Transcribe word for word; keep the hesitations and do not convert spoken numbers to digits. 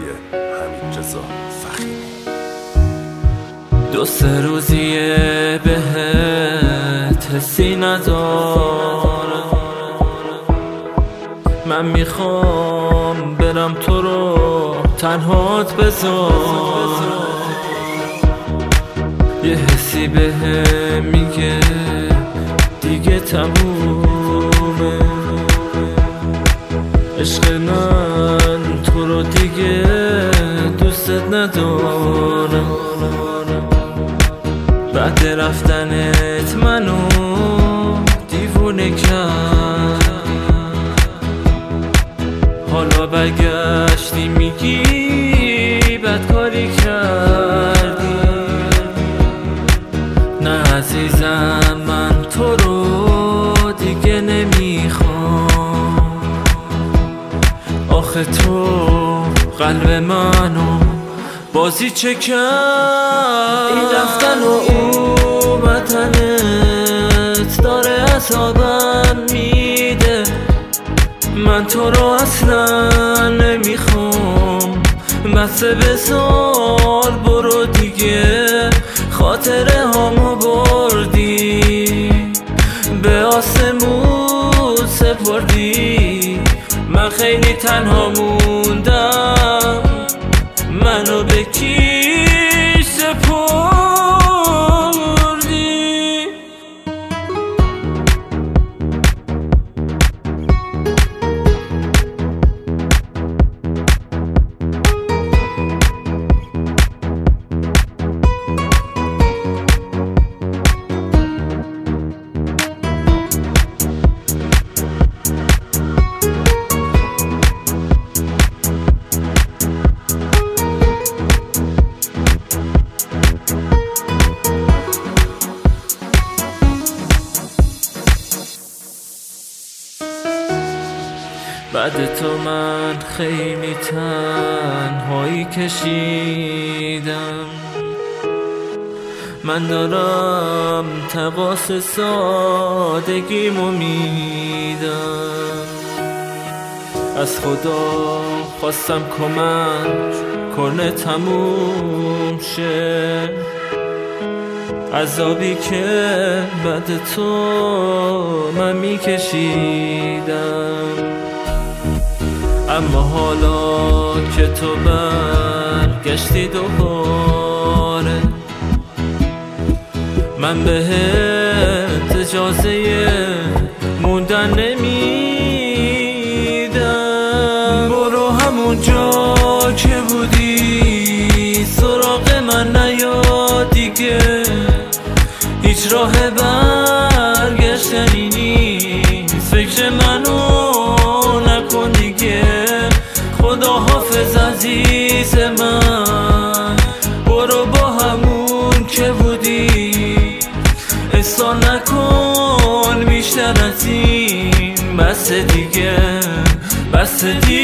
حمیدرضا فخیمی. دو سه روزیه بهت حسی ندارم، من میخوام برم تو رو تنهات بذارم. یه حسی بهم میگه دیگه تمومه، عشق من تو رو دیگه دوستت ندارم. بعد رفتنت منو دیوونه کرد، حالا برگشتی میگی بدکاری کردی. نه عزیزم من تو رو دیگه نمیخوام، آخه تو قلب منو بازی چه کرد. این رفتن و اومدنت داره عذابم میده، من تو رو اصلا نمیخوام. بس بذار برو دیگه، خاطره هامو بردی به آسمون سپردی. من خیلی تنها موندم، منو به کی سپردی؟ بعد تو من خیلی تنهایی کشیدم، من دارم تقاص سادگیمو میدم. از خدا خواستم کمک کنه تموم شه عذابی که بعد تو من میکشیدم. اما حالا که تو برگشتی دوباره، من بهت اجازه موندن نمیدم. برو همون جا که بودی، سراغ من نیا دیگه، هیچ راه برگشتنی نیست. فکر منو نکن دیگه، خدا حافظ عزیز من. برو با همون که بودی، احسان نکن بیشتر از این. بس دیگه، بس دیگه.